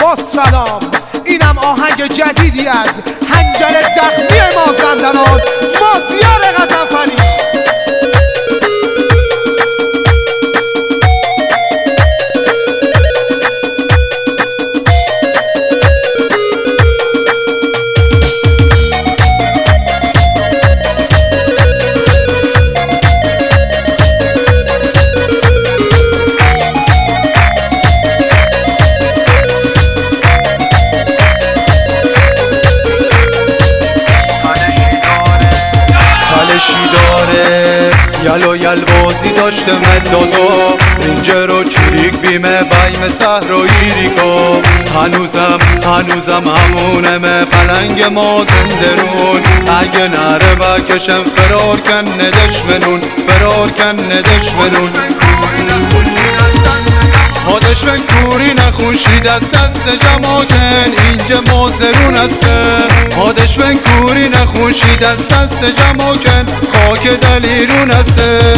با سلام، اینم آهنگ جدیدی از حنجر زخمی مازندران، مافیا قطنفری. داره یلو یل بازی داشته مدادا اینجا رو چیک بیمه بایم صحرایی ریکا هنوزم همونمه پلنگ مازندرون اگه نره بکشم فرار کنه دشمنون دشمن کوری نخونشی دست جماکن اینجا مازرون هسته دشمن کوری نخونشی دست جماکن خاک دلیرون هسته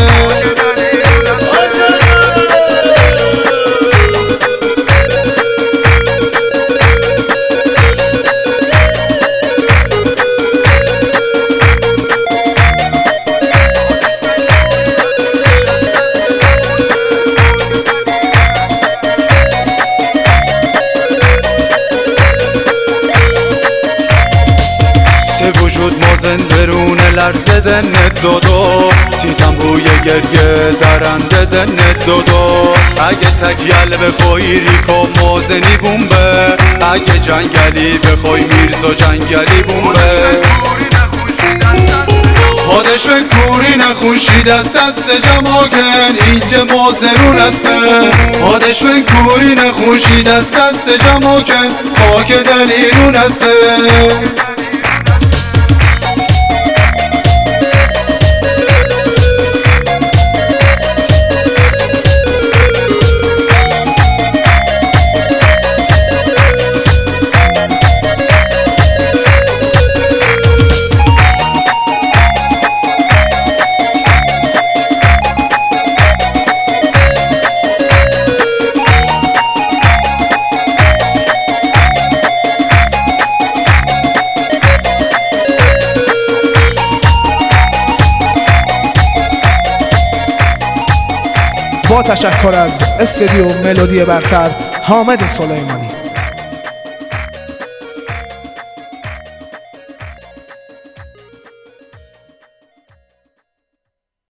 وجود مازندرون لرزه دنت دادا تیتم روی گریه درنده دنت دادا اگه تکیل بخوای ریکا مازنی بومبه اگه جنگلی بخوای میرزا جنگلی بومبه دشمن کوری نخونشی دست جماکن اینجا مازرون هسته دشمن کوری نخونشی دست جماکن خاک دلیرون هسته با تشکر از استودیو ملودی برتر، حامد سلیمانی.